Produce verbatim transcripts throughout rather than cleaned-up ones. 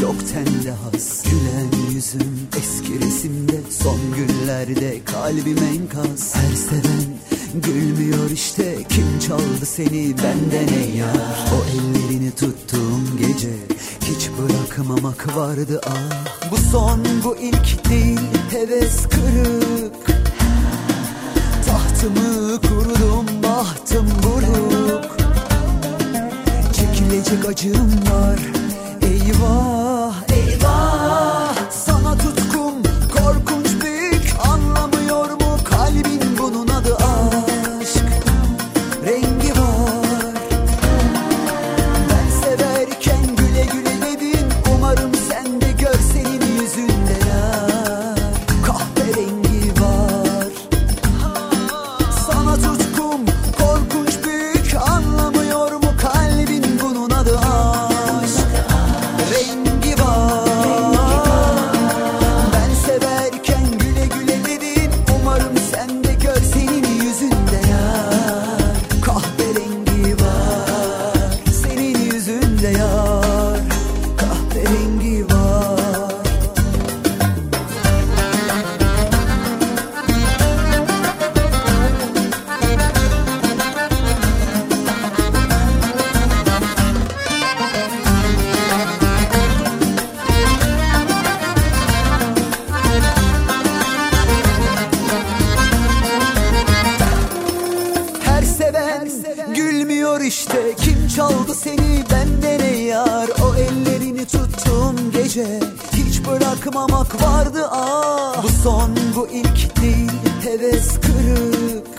yok tende has. Gülen yüzüm eski resimde, son günlerde kalbim enkaz. Her seven gülmüyor işte, kim çaldı seni benden ey yar. O ellerini tuttuğum gece hiç bırakmamak vardı ah. Bu son bu ilk değil, heves kırık. Tahtımı kurdum, bahtım buruk. Çekilecek acım var, eyvah eyvah. Sana tutkum korkunç büyük, anlamıyor mu kalbin bunun adı aşk. Rengi var, ben severken güle güle dedin, umarım sen de gör senin yüzünde yar. Kahverengi var. Sana tutkum korkunç büyük, anlamıyor mu kalbin bunun adı aşk. Rengi var, ben severken güle güle dedin, umarım sen de gör senin yüzünde yar. Kahverengi var, senin yüzünde yar. Kahverengi var. Her seven gülmüyor işte, kim çaldı seni benden ey yar. O ellerini tuttuğum gece hiç bırakmamak vardı ah. Bu son bu ilk değil, heves kırık.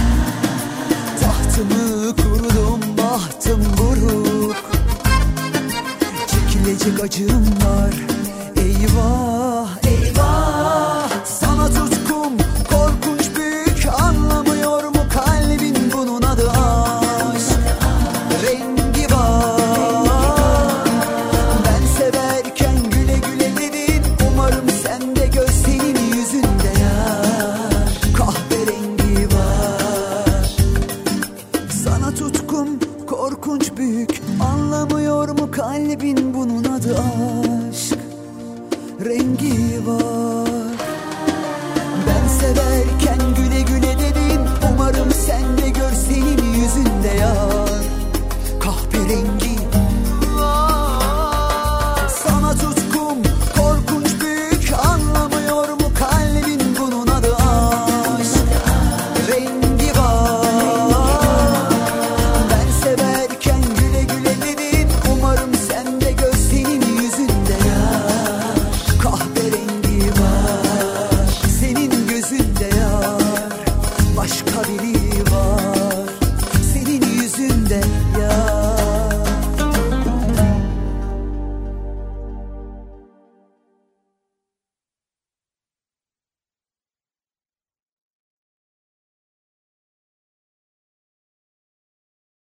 Tahtımı kurdum, bahtım buruk. Çekilecek acım var, eyvah eyvah. Sana tutkum korkunç büyük, anlamıyor mu kalbin bunun adı aşk. Rengi var, ben severken güle güle dedin, umarım sen de gör senin yüzünde yar. Kahverengi var. Sana tutkum korkunç büyük, anlamıyor mu kalbin bunun adı aşk. Rengi var.